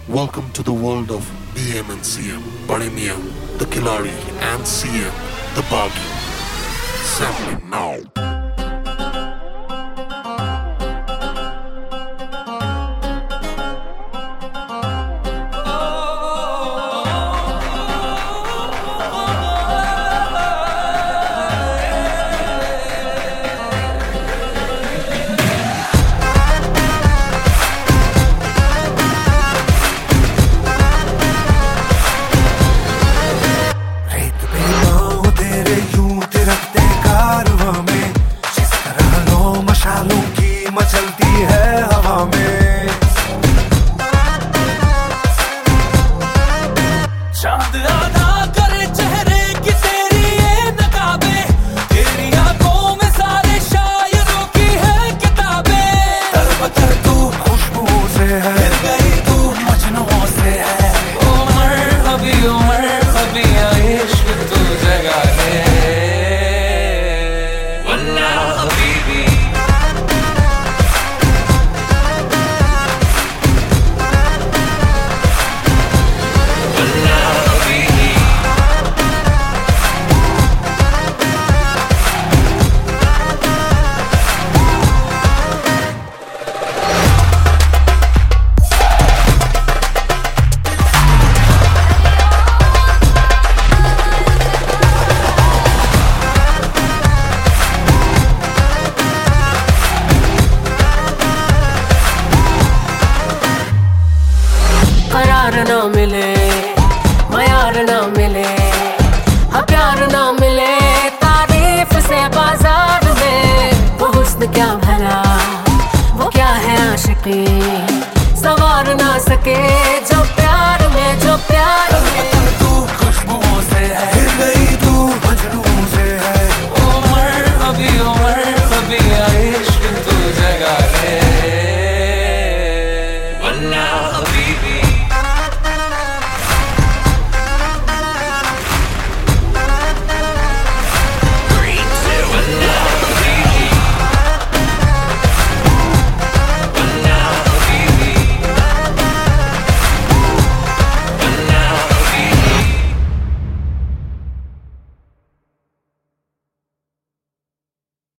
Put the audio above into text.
Welcome to the world of BM and CM, Bade Miyan, the Khiladi, and CM, the Baghi. Sampling now. मचलती है हवा में चांद आधा करे चेहरे की तेरी ये नकाबें, तेरी आंखों में सारे शायरों की है किताबें। तरबतर तू खुशबू से है, फिर गई तू मजनुओं से है। उमर हबी इश्क तू जगा है वल्ला हबीबी। करार ना मिले, मयार ना मिले, हाँ प्यार ना मिले, तारीफ से बाजार में। वो हुस्न क्या भला, वो क्या है आशिकी, सवार ना सके जो